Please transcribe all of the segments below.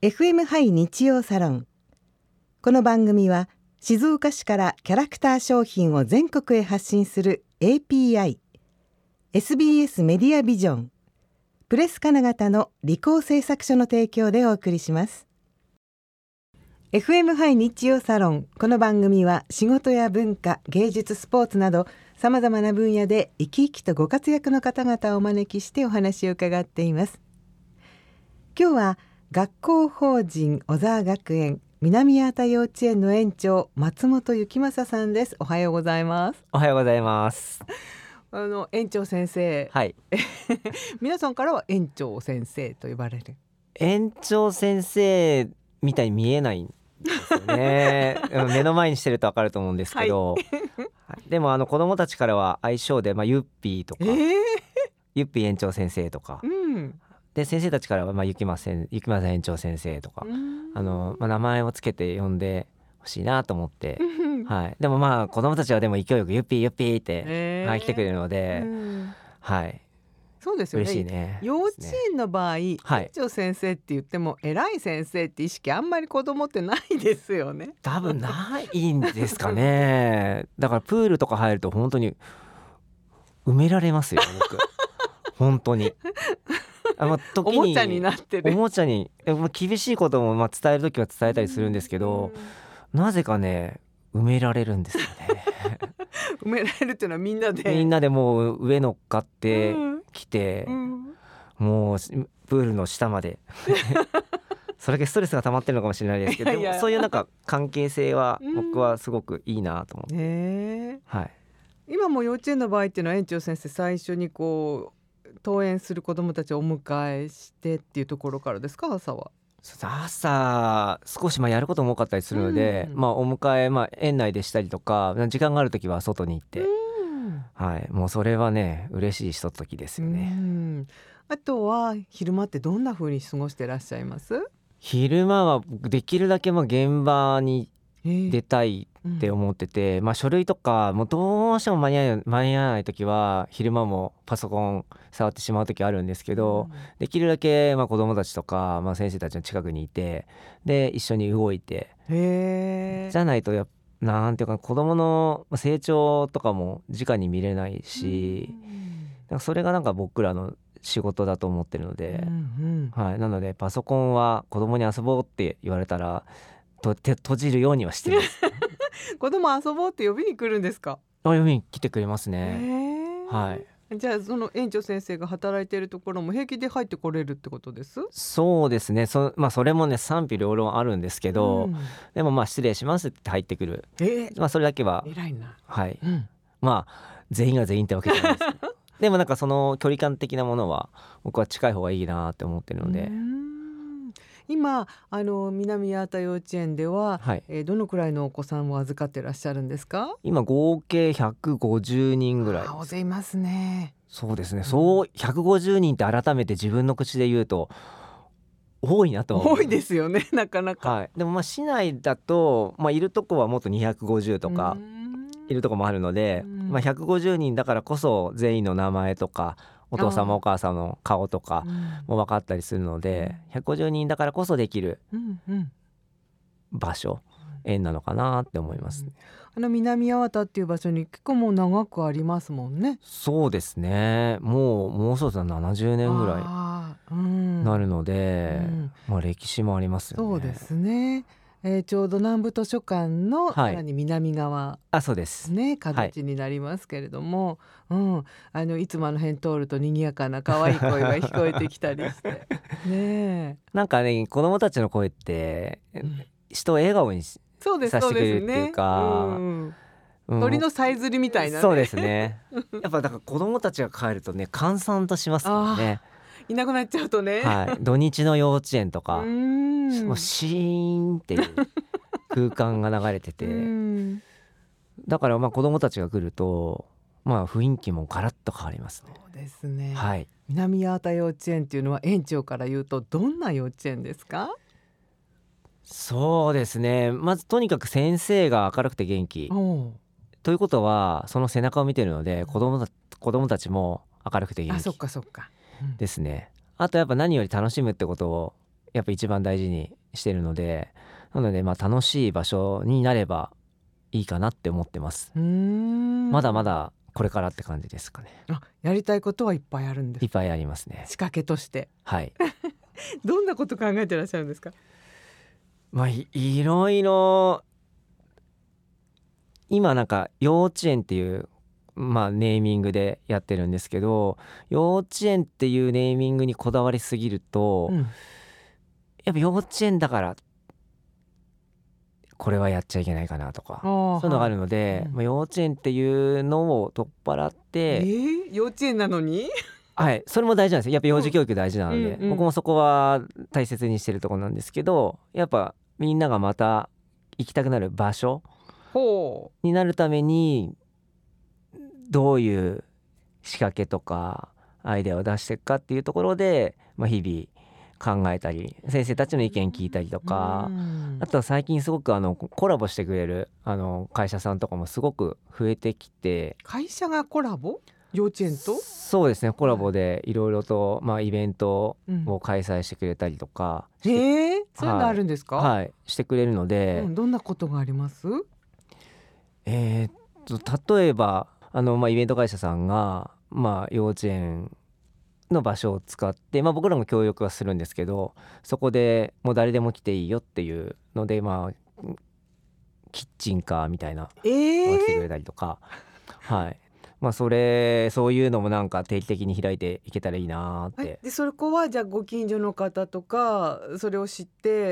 FM ハイ日曜サロン。この番組は静岡市からキャラクター商品を全国へ発信する API、 SBS メディアビジョン、プレス金型の理工製作所の提供でお送りします。 FM ハイ日曜サロン。この番組は仕事や文化、芸術、スポーツなどさまざまな分野で生き生きとご活躍の方々をお招きしてお話を伺っています。今日は学校法人小沢学園南八幡幼稚園の園長松本幸正さんです。おはようございます。 おはようございます。 園長先生、 はい。 皆さんからは園長先生と呼ばれる。 園長先生みたいに見えないんですよね目の前にしてると分かると思うんですけど、はい、でも子どもたちからは愛称で、ユッピーとか、ユッピー園長先生とか、で先生たちからは、ゆきません園長先生とか、名前をつけて呼んでほしいなと思って、はい、でも子どもたちはでも勢いよくユッピーユッピーって、来てくれるので、はい、 そうですよね。 嬉しいね。 幼稚園の場合、園長先生って言っても偉い先生って意識あんまり子供ってないですよね。 多分ないんですかねだからプールとか入ると本当に埋められますよ僕本当に時におもちゃになってる。 おもちゃに厳しいことも伝えるときは伝えたりするんですけど、なぜかね埋められるんですよね埋められるっていうのはみんなでもう上乗っかってきて、もうプールの下までそれだけストレスが溜まってるのかもしれないですけど、でもそういう関係性は僕はすごくいいなと思って、はい、 今も幼稚園の場合っていうのは園長先生最初に登園する子どもたちをお迎えしてっていうところからですか？ 朝少しやることも多かったりするので、お迎え、園内でしたりとか時間があるときは外に行って、はい、もうそれはね嬉しいひとときですよね。 あとは昼間ってどんな風に過ごしてらっしゃいます？ 昼間はできるだけ現場に出たいって思ってて、書類とかもうどうしても間に合わない時は昼間もパソコン触ってしまう時あるんですけど、できるだけ子どもたちとか、先生たちの近くにいて、で一緒に動いて、じゃないとなんていうか子どもの成長とかも直に見れないし、それが僕らの仕事だと思ってるので、はい、なのでパソコンは子どもに遊ぼうって言われたら閉じるようにはしてます子供遊ぼうって呼びに来るんですか？ 呼びに来てくれますね。はい。 じゃあその園長先生が働いているところも平気で入ってこれるってことです？ そうですね。それもね賛否両論あるんですけど、でも失礼しますって入ってくる、それだけは偉いな。 はい、全員が全員ってわけじゃないですけどでもその距離感的なものは僕は近い方がいいなって思ってるので、 今南八幡幼稚園では、どのくらいのお子さんを預かってらっしゃるんですか？ 今合計150人ぐらい。 大勢いますね。 そうですね、そう150人って改めて自分の口で言うと多いなと思う。 多いですよねなかなか、 はい、でも市内だと、いるとこはもっと250とかいるとこもあるので、150人だからこそ全員の名前とかお父様お母さんの顔とかも分かったりするので、150人だからこそできる場所、園なのかなって思いますね。 南八幡っていう場所に結構もう長くありますもんね。 そうですね、もうそうですね70年ぐらいなるので、歴史もありますよね。 そうですね。ちょうど南部図書館のさらに南側、 そうですね、形になりますけれども、いつも辺通ると賑やかな可愛い声が聞こえてきたりしてね子どもたちの声って、人を笑顔にさせてくれるっていうか、 鳥のさえずりみたいなね。 そうですねやっぱだから子どもたちが帰るとね閑散としますからね。 いなくなっちゃうとね、 土日の幼稚園とかもうシーンっていう空間が流れててだから子どもたちが来ると雰囲気もガラッと変わりますね。 そうですね、南八幡幼稚園っていうのは園長から言うとどんな幼稚園ですか？ そうですね、まずとにかく先生が明るくて元気ということはその背中を見てるので子どもたちも明るくて元気そっか、 ですね。あとやっぱ何より楽しむってことをやっぱ一番大事にしてるので、なので楽しい場所になればいいかなって思ってます。まだまだこれからって感じですかね。 やりたいことはいっぱいあるんです。 いっぱいありますね。 仕掛けとして。 はいどんなこと考えてらっしゃるんですか？ いろいろ今なんか幼稚園っていうネーミングでやってるんですけど、幼稚園っていうネーミングにこだわりすぎると、やっぱ幼稚園だからこれはやっちゃいけないかなとか、そういうのがあるので、幼稚園っていうのを取っ払って、 幼稚園なのにはい、それも大事なんですよ。やっぱ幼児教育大事なので、僕もそこは大切にしてるところなんですけど、やっぱみんながまた行きたくなる場所になるためにどういう仕掛けとかアイデアを出していくかっていうところで、日々考えたり、先生たちの意見聞いたりとか、あとは最近すごくコラボしてくれる会社さんとかもすごく増えてきて。 会社がコラボ？幼稚園と？ そうですね、コラボでいろいろとイベントを開催してくれたりとか、 そういうのあるんですか？ はい、してくれるので、 どんなことがあります？ 例えばイベント会社さんが幼稚園の場所を使って、僕らも協力はするんですけど、そこでもう誰でも来ていいよっていうので、キッチンカーみたいなのが来てくれたりとか、はい、そういうのもなんか定期的に開いていけたらいいなって。 でそこはじゃあご近所の方とかそれを知って、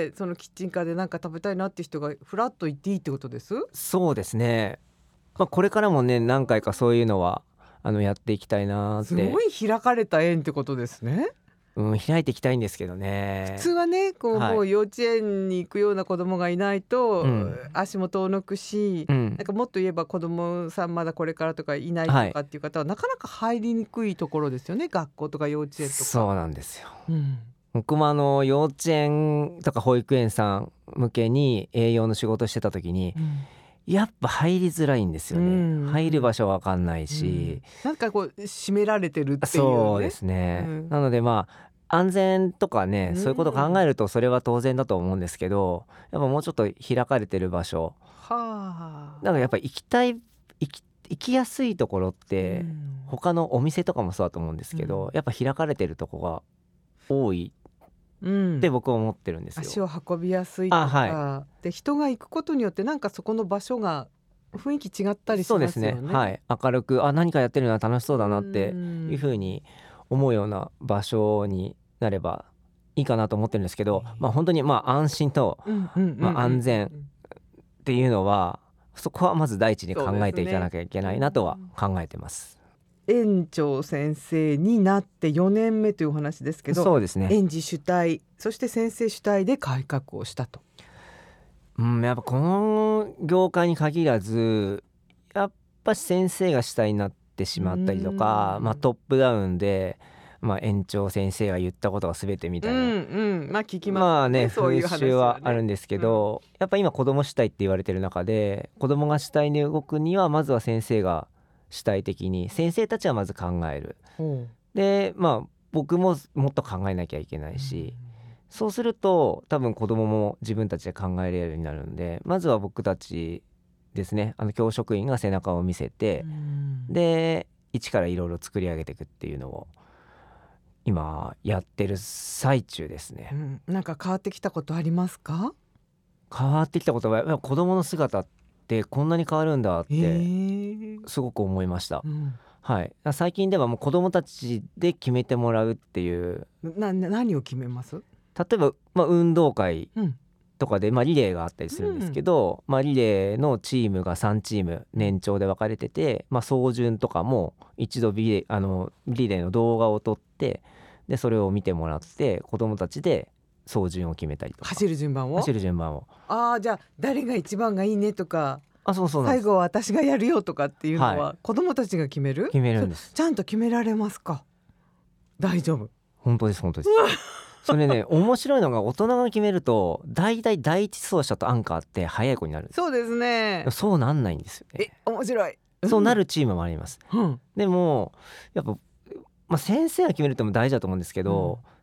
そのキッチンカーで何か食べたいなって人がフラッと行っていいってことです？ そうですね、これからもね何回かそういうのはやっていきたいなって。 すごい開かれた園ってことですね。 開いていきたいんですけどね。 普通はねもう幼稚園に行くような子供がいないと、足も遠のくし、なんかもっと言えば子供さんまだこれからとかいないとかっていう方は、なかなか入りにくいところですよね、学校とか幼稚園とか。 そうなんですよ、僕も幼稚園とか保育園さん向けに営業の仕事してた時に、やっぱ入りづらいんですよね、入る場所わかんないし、 なんか閉められてるっていうね。 そうですね、なので安全とかね、そういうことを考えるとそれは当然だと思うんですけど、やっぱもうちょっと開かれてる場所、なんかやっぱ行きやすいところって、他のお店とかもそうだと思うんですけど、やっぱ開かれてるとこが多いって僕は思ってるんですよ。 足を運びやすいとか、で人が行くことによってなんかそこの場所が雰囲気違ったりしますよね。 そうですね、明るく何かやってるのは楽しそうだなっていう風に思うような場所になればいいかなと思ってるんですけど、本当に安心と安全っていうのは、そこはまず第一に考えていかなきゃいけないなとは考えてます。 園長先生になって4年目というお話ですけど、 そうですね、 園児主体そして先生主体で改革をしたと。 やっぱこの業界に限らず、やっぱ先生が主体になってしまったりとか、トップダウンで、園長先生が言ったことが全てみたいな、 聞きますね、そういう話はね、 風習はあるんですけど、やっぱ今子ども主体って言われてる中で、子どもが主体に動くにはまずは先生が主体的に、先生たちはまず考える。で僕ももっと考えなきゃいけないし、そうすると多分子どもも自分たちで考えれるようになるんで、まずは僕たちですね、教職員が背中を見せて、で一からいろいろ作り上げていくっていうのを今やってる最中ですね。 なんか変わってきたことありますか？ 変わってきたことは、やっぱ子どもの姿ってこんなに変わるんだってすごく思いました。最近ではもう子どもたちで決めてもらうっていう。 何を決めます？ 例えば、運動会とかで、リレーがあったりするんですけど、リレーのチームが3チーム年長で分かれてて、走順とかも一度リレーの動画を撮って、でそれを見てもらって子どもたちで走順を決めたりとか、 走る順番を。じゃあ誰が一番がいいねとか、 そう最後は私がやるよとかっていうのは、子どもたちが決めるんです。 ちゃんと決められますか？大丈夫？ 本当ですそれね、面白いのが、大人が決めると大体第一走者とアンカーって速い子になるんです。 そうですね。 そうなんないんですよね。 面白い。 そうなるチームもあります、でもやっぱ、先生が決めるっても大事だと思うんですけど、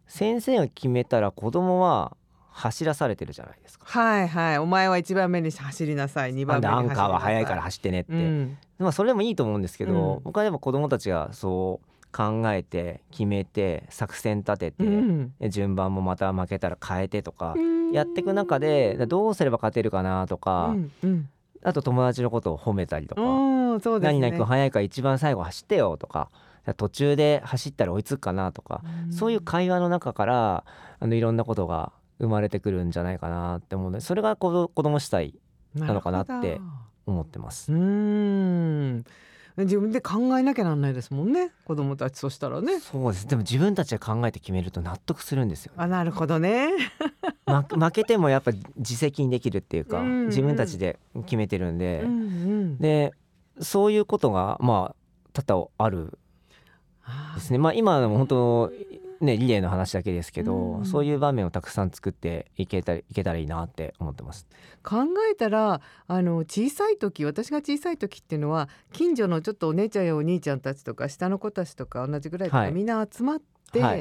先生が決めたら子供は走らされてるじゃないですか。 はいはい、お前は1番目に走りなさい、2番目に走りなさい、 アンカーは速いから走ってねって、それでもいいと思うんですけど、僕はでも子供たちがそう考えて決めて作戦立てて、順番もまた負けたら変えてとかやっていく中で、どうすれば勝てるかなとか、あと友達のことを褒めたりとか、 そうですね、 何々君速いから一番最後走ってよとか、途中で走ったら追いつくかなとか、そういう会話の中からいろんなことが生まれてくるんじゃないかなって思うので、それが子供主体なのかなって思ってます。 自分で考えなきゃなんないですもんね、子供たち。そしたらね。 そうです。でも自分たちで考えて決めると納得するんですよ、ね。 なるほどね。 負けてもやっぱ自責にできるっていうか、自分たちで決めてるんで、でそういうことが多々あるですね。今でも本当ね、リレーの話だけですけど、そういう場面をたくさん作っていけたらいいなって思ってます。 考えたら小さい時、私が小さい時っていうのは、近所のちょっとお姉ちゃんやお兄ちゃんたちとか下の子たちとか同じぐらいとか、みんな集まって、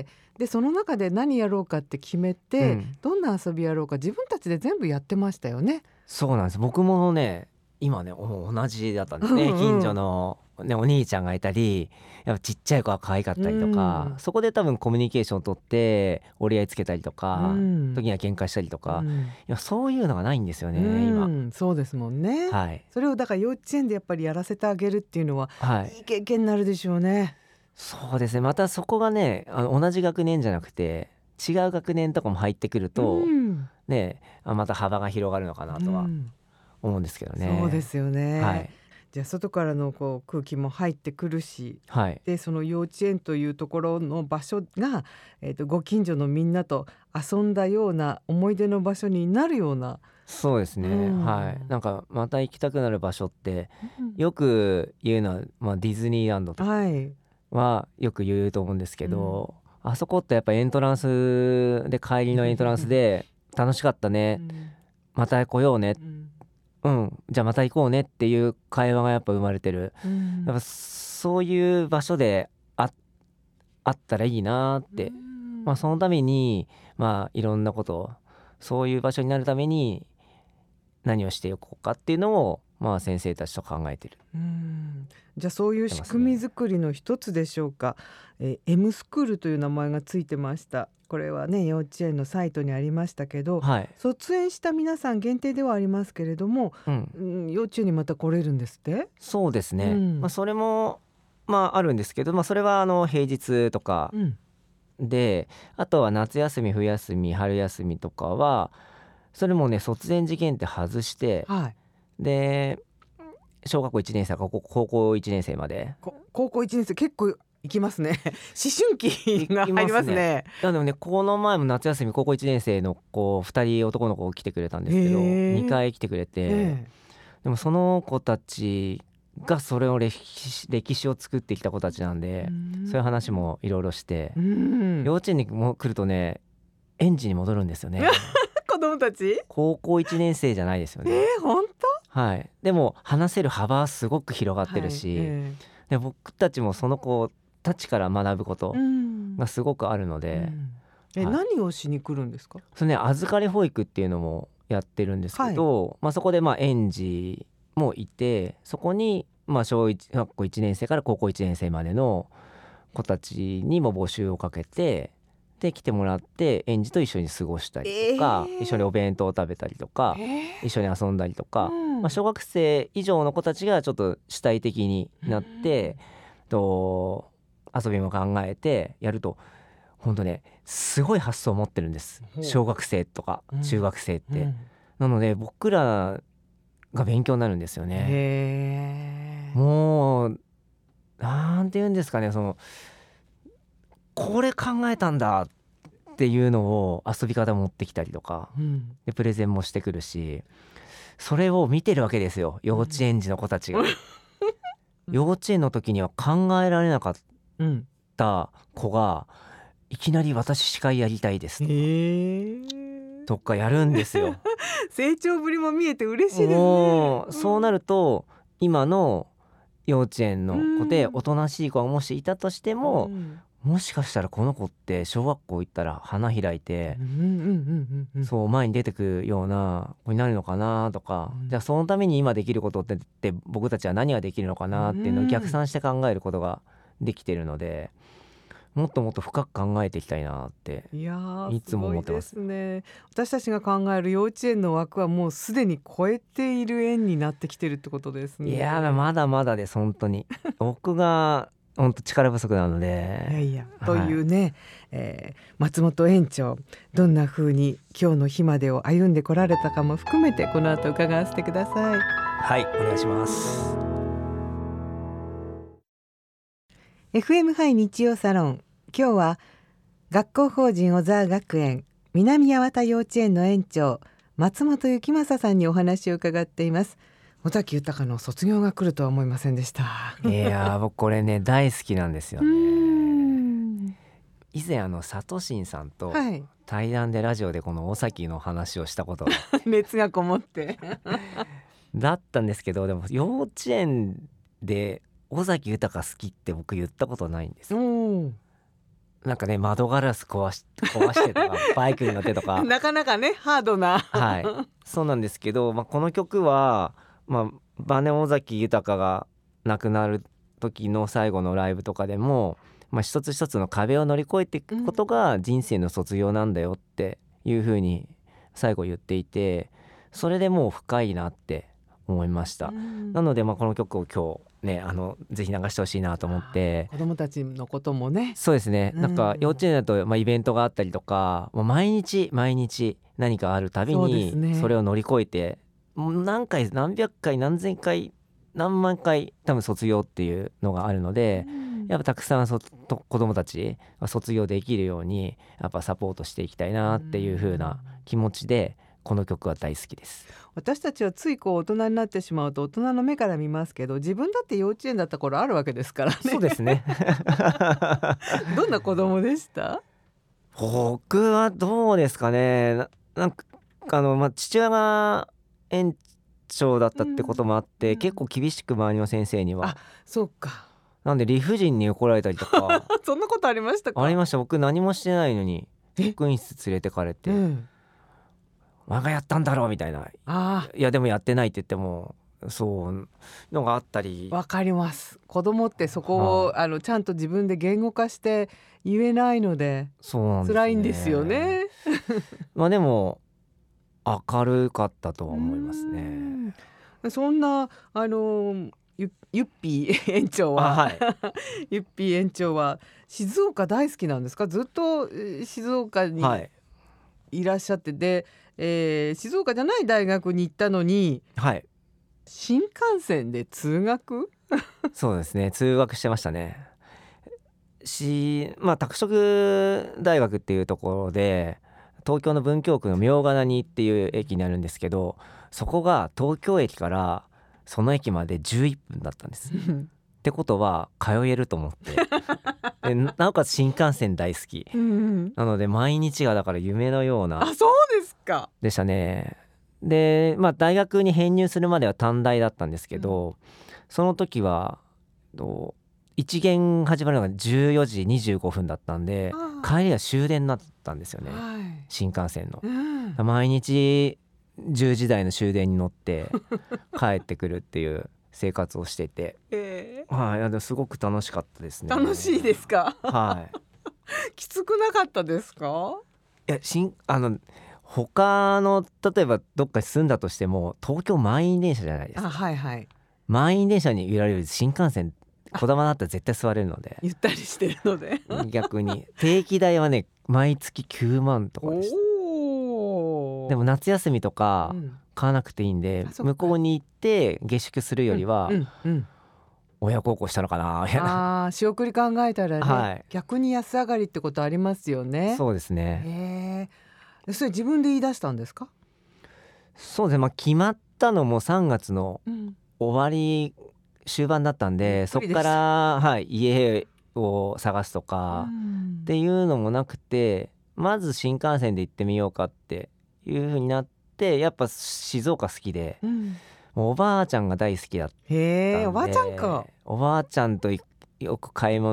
でその中で何やろうかって決めて、どんな遊びやろうか自分たちで全部やってましたよね。 そうなんです。僕もね今ね同じだったんですね。近所のね、お兄ちゃんがいたり、やっぱちっちゃい子が可愛かったりとか、そこで多分コミュニケーションを取って折り合いつけたりとか、時には喧嘩したりとか、いやそういうのがないんですよね、今。 そうですもんね、それをだから幼稚園でやっぱりやらせてあげるっていうのは、いい経験になるでしょうね。 そうですね。またそこがね同じ学年じゃなくて違う学年とかも入ってくると、ね、また幅が広がるのかなとは思うんですけどね。 そうですよね、じゃあ外からの空気も入ってくるし、でその幼稚園というところの場所が、ご近所のみんなと遊んだような思い出の場所になるような。 そうですね、なんかまた行きたくなる場所って、よく言うのは、ディズニーランドとかはよく言うと思うんですけど、あそこってやっぱエントランスで、帰りのエントランスで楽しかったね、また来ようね、じゃあまた行こうねっていう会話がやっぱ生まれてる、やっぱそういう場所であったらいいなって、そのためにいろんなことを、そういう場所になるために何をしておこうかっていうのを、先生たちと考えてる。 じゃあそういう仕組み作りの一つでしょうか。Mスクールという名前がついてました。これはね幼稚園のサイトにありましたけど、卒園した皆さん限定ではありますけれども、幼稚園にまた来れるんですって。 そうですね、それもあるんですけど、それは平日とかで、あとは夏休み、冬休み、春休みとかはそれもね卒園時限って外して、で小学校1年生から高校1年生まで。 高校1年生結構行きますね。思春期が入りますね。 でもね、この前も夏休み高校1年生の子2人男の子来てくれたんですけど、2回来てくれて、でもその子たちがそれを歴史を作ってきた子たちなんで、そういう話もいろいろして、幼稚園にも来るとね園児に戻るんですよね。 子供たち高校1年生じゃないですよね。 本当？ でも話せる幅はすごく広がってるし、で僕たちもその子たちから学ぶことがすごくあるので、 何をしに来るんですか？ それね、預かり保育っていうのもやってるんですけど、そこで園児もいて、そこに小学校1年生から高校1年生までの子たちにも募集をかけて、で来てもらって園児と一緒に過ごしたりとか、一緒にお弁当を食べたりとか、一緒に遊んだりとか、小学生以上の子たちがちょっと主体的になって、遊びも考えてやると、本当ねすごい発想を持ってるんです、小学生とか中学生って、なので僕らが勉強になるんですよね。もうなんて言うんですかね、これ考えたんだっていうのを遊び方持ってきたりとか、でプレゼンもしてくるし、それを見てるわけですよ、幼稚園児の子たちが。幼稚園の時には考えられなかった子が、いきなり私司会やりたいですとかやるんですよ。 成長ぶりも見えて嬉しいですね。 もうそうなると、今の幼稚園の子でおとなしい子がもしいたとしても、 もしかしたらこの子って小学校行ったら花開いて、そう前に出てくような子になるのかなとか、じゃあそのために今できることって僕たちは何ができるのかなっていうのを逆算して考えることができてるので、もっともっと深く考えていきたいなっていつも思ってます。 すごいですね。私たちが考える幼稚園の枠はもうすでに超えている園になってきてるってことですね。 いやまだまだです本当に僕が本当力不足なので。 というね、松本園長どんな風に今日の日までを歩んでこられたかも含めてこの後伺わせてください。 はい、お願いします。 FM ハイ日曜サロン、今日は学校法人小沢学園南八幡幼稚園の園長松本幸正さんにお話を伺っています。尾崎豊の卒業が来るとは思いませんでした。 いや僕これね大好きなんですよね。以前サトシンさんと対談でラジオでこの尾崎の話をしたことが熱がこもってだったんですけど、でも幼稚園で尾崎豊好きって僕言ったことないんですよ。なんかね窓ガラス壊してとかバイクに乗ってとかなかなかねハードなはいそうなんですけど、この曲は晩年尾崎豊が亡くなる時の最後のライブとかでも、一つ一つの壁を乗り越えていくことが人生の卒業なんだよっていう風に最後言っていて、それでもう深いなって思いました。なのでこの曲を今日ねぜひ流してほしいなと思って。 子どもたちのこともね。 そうですね、なんか幼稚園だとイベントがあったりとかもう毎日何かあるたびにそれを乗り越えて、何回何百回何千回何万回多分卒業っていうのがあるので、やっぱたくさん子どもたちが卒業できるようにやっぱサポートしていきたいなっていう風な気持ちでこの曲は大好きです。 私たちはつい大人になってしまうと大人の目から見ますけど、自分だって幼稚園だった頃あるわけですからね。 そうですねどんな子供でした？ 僕はどうですかね、なんか父親が園長だったってこともあって、結構厳しく周りの先生には。 そうか。 なんで理不尽に怒られたりとかそんなことありましたか？ ありました。僕何もしてないのに職員室連れてかれて、お前がやったんだろうみたいな、いやでもやってないって言ってもそうのがあったり。 わかります。子供ってそこを、ちゃんと自分で言語化して言えないのでそうなんですね、 辛いんですよねでも明るかったとは思いますね。 そんなゆっぴー園長は、ゆっぴー園長は静岡大好きなんですか？ずっと静岡にいらっしゃってで、静岡じゃない大学に行ったのに、新幹線で通学そうですね、通学してましたね。拓殖大学っていうところで東京の文京区の茗ヶ谷っていう駅になるんですけど、そこが東京駅からその駅まで11分だったんですってことは通えると思ってでなおかつ新幹線大好きなので毎日がだから夢のようなそうですかでしたね。で大学に編入するまでは短大だったんですけど、その時は一限始まるのが14時25分だったんで、帰りが終電になったんですよね、新幹線の、毎日10時台の終電に乗って帰ってくるっていう生活をしてて、すごく楽しかったですね。 楽しいですか？きつくなかったですか？ いや他の例えばどっかに住んだとしても東京満員電車じゃないですか。満員電車に揺られる新幹線こだまだったら絶対座れるのでゆったりしてるので逆に定期代はね毎月9万とかでした。でも夏休みとか買わなくていいんで、向こうに行って下宿するよりは親孝行したのかなみたいな。 仕送り考えたらね、逆に安上がりってことありますよね。 そうですね。 それ自分で言い出したんですか？ そうですね、決まったのも3月の終わり終盤だったんで、そこから、家を探すとかっていうのもなくて、まず新幹線で行ってみようかっていう風になって、やっぱ静岡好きで、もうおばあちゃんが大好きだったんで。 おばあちゃんか。 おばあちゃんとよく買い物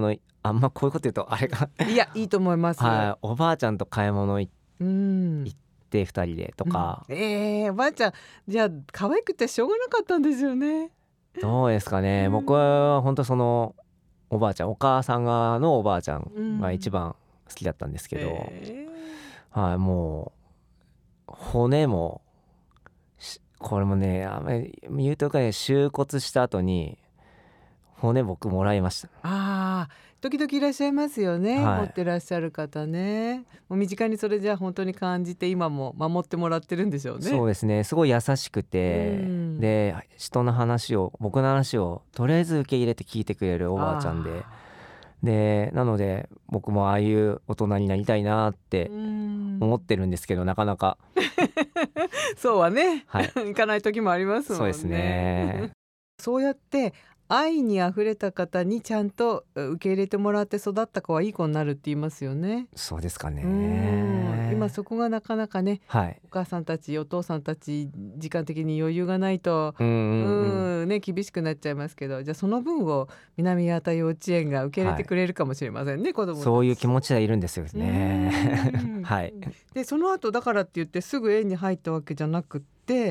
あんまこういうこと言うとあれがいやいいと思います、 はい、おばあちゃんと買い物行って2人でとか、 おばあちゃんじゃあ可愛くてしょうがなかったんですよね。 どうですかね、僕は本当そのおばあちゃん、お母さん側のおばあちゃんが一番好きだったんですけど、はい、もう骨もこれもね、あんまり言うとかね、収骨した後に骨僕もらいました。 時々いらっしゃいますよね、 はい、 持ってらっしゃる方ね。もう身近にそれじゃあ本当に感じて今も守ってもらってるんでしょうね。 そうですね、すごい優しくて、で人の話を、僕の話をとりあえず受け入れて聞いてくれるおばあちゃんで、なので僕もああいう大人になりたいなって思ってるんですけど、なかなかそうはね、 はい、 行かない時もありますもんね。 そうですねそうやって愛にあふれた方にちゃんと受け入れてもらって育った子はいい子になるって言いますよね。 そうですかね。 今そこがなかなかね、 はい、 お母さんたちお父さんたち時間的に余裕がないとね、厳しくなっちゃいますけど、じゃあその分を南八幡幼稚園が受け入れてくれるかもしれませんね、子供たち。そういう気持ちはいるんですよねはい、 でその後だからって言ってすぐ園に入ったわけじゃなくって、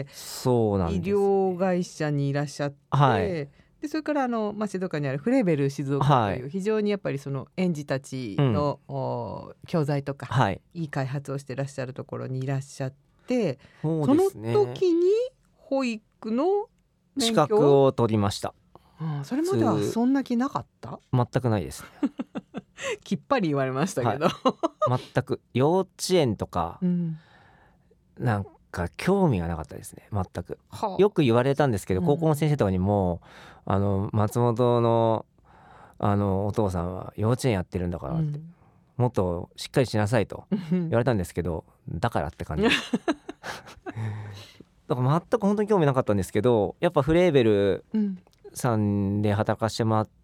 そうなんです、 医療会社にいらっしゃって、 はい、 でそれから静岡にあるフレーベル静岡という、非常にやっぱりその園児たちの、教材とか、いい開発をしてらっしゃるところにいらっしゃって、 そうですね、 その時に保育の資格を取りました。 それまではそんな気なかった？ 全くないですねきっぱり言われましたけど、 全く幼稚園とか、なんか興味がなかったですね、全く。よく言われたんですけど、高校の先生とかにも、松本のお父さんは幼稚園やってるんだからって、もっとしっかりしなさいと言われたんですけど、だからって感じだから全く本当に興味なかったんですけど、やっぱフレーベルさんで働かせてもらって、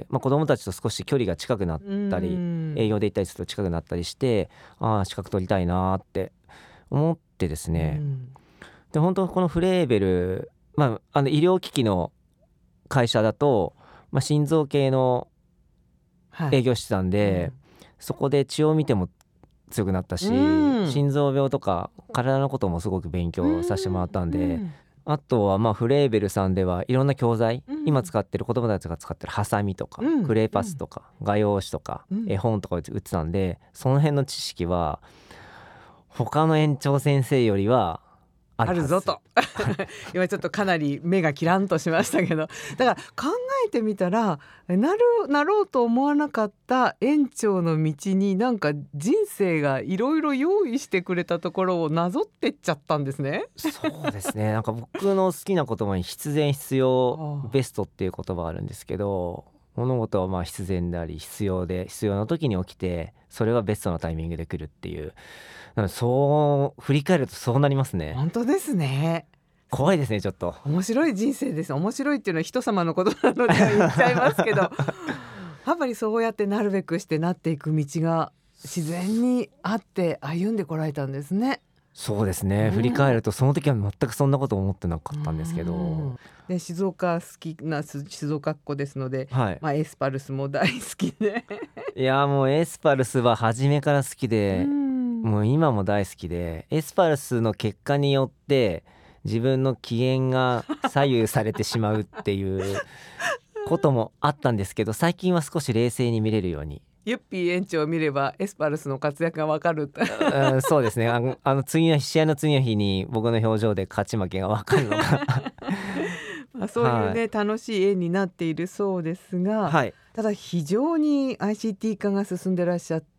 子供たちと少し距離が近くなったり、営業で行ったりすると近くなったりして、資格取りたいなって思ってですね、で本当このフレーベル、医療機器の会社だと、心臓系の営業してたんで、そこで血を見ても強くなったし、心臓病とか体のこともすごく勉強させてもらったんで、あとはフレーベルさんではいろんな教材、今使ってる子どもたちが使ってるハサミとか、クレーパスとか、画用紙とか、絵本とか売ってたんで、その辺の知識は他の園長先生よりはあるぞと今ちょっとかなり目がキランとしましたけど、だから考えてみたらなろうと思わなかった園長の道になんか人生がいろいろ用意してくれたところをなぞってっちゃったんですね。 そうですね、なんか僕の好きな言葉に必然必要ベストっていう言葉があるんですけど、物事は必然であり必要で、必要な時に起きて、それがベストなタイミングで来るっていう、そう振り返るとそうなりますね。 本当ですね。 怖いですね。ちょっと面白い人生です。面白いっていうのは人様のことなので言っちゃいますけどやっぱりそうやってなるべくしてなっていく道が自然にあって歩んでこられたんですね。 そうですね、振り返るとその時は全くそんなこと思ってなかったんですけど、 で静岡好きな静岡っ子ですので、エスパルスも大好きでいやもうエスパルスは初めから好きで、もう今も大好きで、エスパルスの結果によって自分の機嫌が左右されてしまうっていうこともあったんですけど、最近は少し冷静に見れるように。 ユッピー園長を見ればエスパルスの活躍がわかるそうですね、次の試合の次の日に僕の表情で勝ち負けがわかるのがそういうね、楽しい園になっているそうですが、ただ非常に ICT 化が進んでらっしゃって、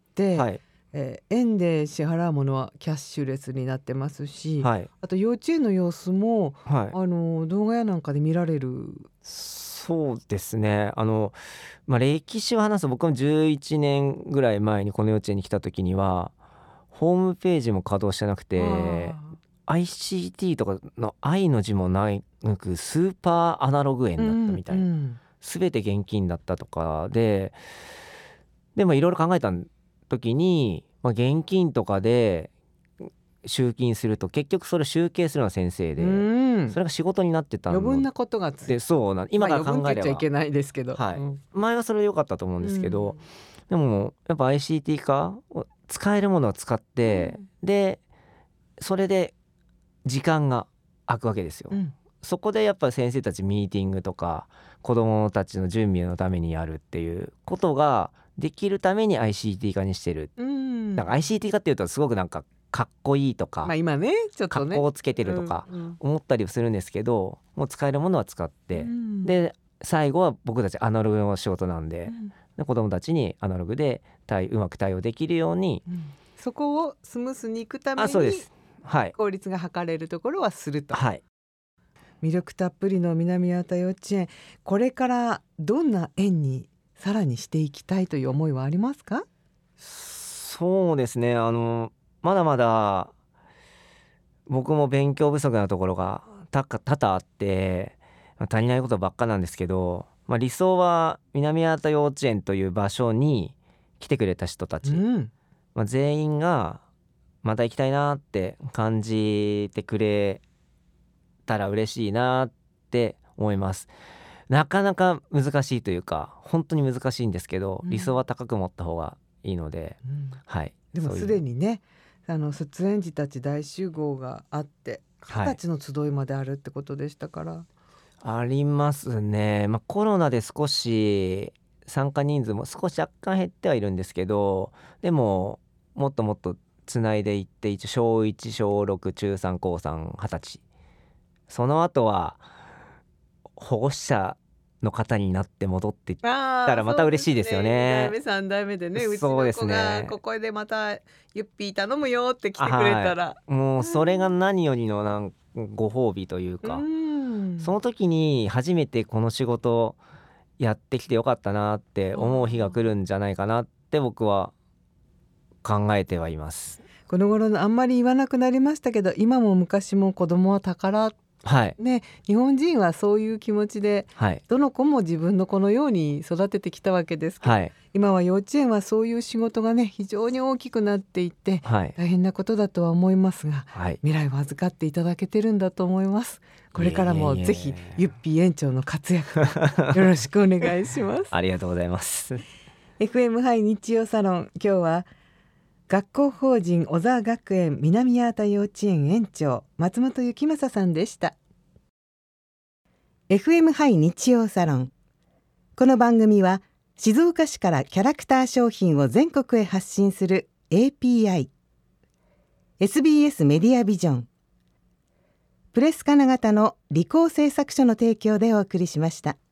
園で支払うものはキャッシュレスになってますし、あと幼稚園の様子も、動画やなんかで見られる。 そうですね、歴史を話すと、僕も11年ぐらい前にこの幼稚園に来た時にはホームページも稼働してなくて、ICT とかの愛の字もなくスーパーアナログ園だったみたいな、全て現金だったとかでもいろいろ考えた時に、現金とかで集金すると結局それ集計するのは先生で、 それが仕事になってたの余分なことがで、そうなん今から考えれば、 余分って言っちゃいけないですけど、 前はそれで良かったと思うんですけど、でもやっぱ ICT 化を使えるものを使って、でそれで時間が空くわけですよ、そこでやっぱり先生たちミーティングとか子どもたちの準備のためにやるっていうことができるために ICT 化にしてる。だから ICT 化っていうとすごくなんかかっこいいとか、 今ねちょっとね格好をつけてるとか思ったりするんですけど、もう使えるものは使って、で最後は僕たちアナログの仕事なんで、で子どもたちにアナログでうまく対応できるように、 そこをスムースにいくためにそうです、 効率が図れるところはすると、 はい、 魅力たっぷりの南八幡幼稚園、これからどんな園にさらにしていきたいという思いはありますか？ そうですね、まだまだ僕も勉強不足なところが多々あって、足りないことばっかなんですけど、理想は南八幡幼稚園という場所に来てくれた人たち、全員がまた行きたいなって感じてくれたら嬉しいなって思います。なかなか難しいというか本当に難しいんですけど、理想は高く持った方がいいので、 でもすでにね卒園児たち大集合があって20歳の集いまであるってことでしたから、 ありますね。コロナで少し参加人数も少し若干減ってはいるんですけど、でももっともっとつないでいって、一応小1小6中3高3 20歳、その後は保護者の方になって戻っていったらまた嬉しいですよね。 2代目3代目でね、うちの子がここでまたユッピー頼むよって来てくれたら、 もうそれが何よりのご褒美というか、その時に初めてこの仕事やってきてよかったなって思う日が来るんじゃないかなって僕は考えてはいます。 この頃のあんまり言わなくなりましたけど、今も昔も子供は宝、日本人はそういう気持ちで、どの子も自分の子のように育ててきたわけですけど、今は幼稚園はそういう仕事がね非常に大きくなっていって、大変なことだとは思いますが、未来を預かっていただけてるんだと思います。これからもぜひゆっぴー園長の活躍よろしくお願いしますありがとうございます。 FM ハイ日曜サロン、今日は学校法人小沢学園南八幡幼稚園園長松本幸正さんでした。 FM ハイ日曜サロン、この番組は静岡市からキャラクター商品を全国へ発信する API、 SBS メディアビジョン、プレス金型の理工製作所の提供でお送りしました。